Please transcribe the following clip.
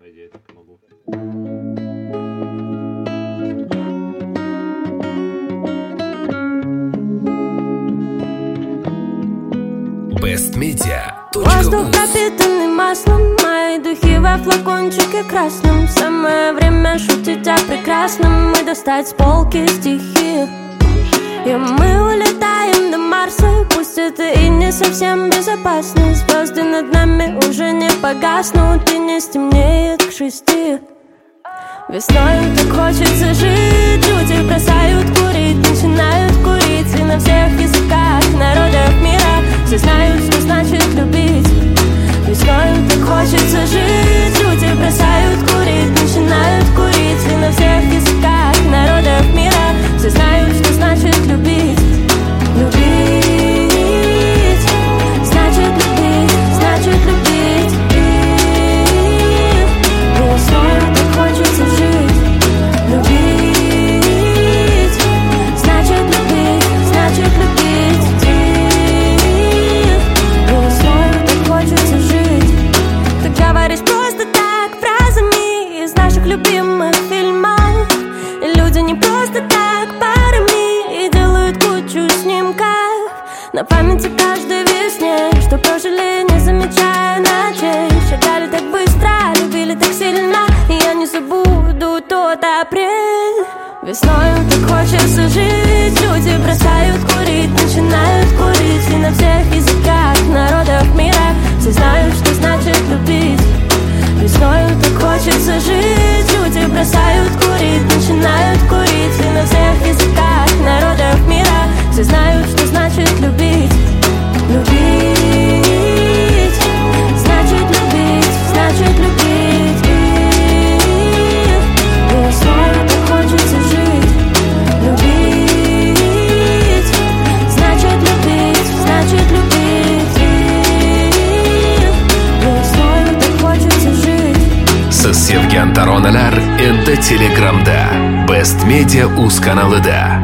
По идее, так и могу. bestmedia.uz. Воздух пропитанный маслом, мои духи во флакончике красном. Самое время шутить о прекрасном и достать с полки стихи. И мы улетаем до Марса, пусть это и не совсем безопасно. Звезды над нами уже не погаснут и не стемнеет к 6. Весной так хочется жить, люди бросают курить, начинают курить. И на всех языках народов мира все знают, что значит любить. Весной так хочется жить, люди бросают курить, начинают курить. И на всех языках народов мира все знают, что значит любить. Любить, значит любить, значит любить. Весной так хочется жить. Любить, значит любить, значит любить. Весной так хочется жить. Ты говоришь просто так, фразами из наших любимых фильмов. И люди не просто так, парами, и делают кучу снимков на памяти каждой весне, что прожили, не замечая ночей. Шагали так быстро, любили так сильно, и я не забуду тот апрель. Весной так хочется жить, люди бросают курить, начинают курить. И на всех языках народов мира все знают, что значит любить. Весной так хочется жить, люди бросают курить, начинают курить. И на всех языках народов мира все знают, что значит любить. Любить, значит любить, значит любить. Весной так хочется жить. Любить, значит любить, значит любить. Весной так хочется жить. Siz sevgan taronalar endi Telegramda bestmedia.uz kanalida.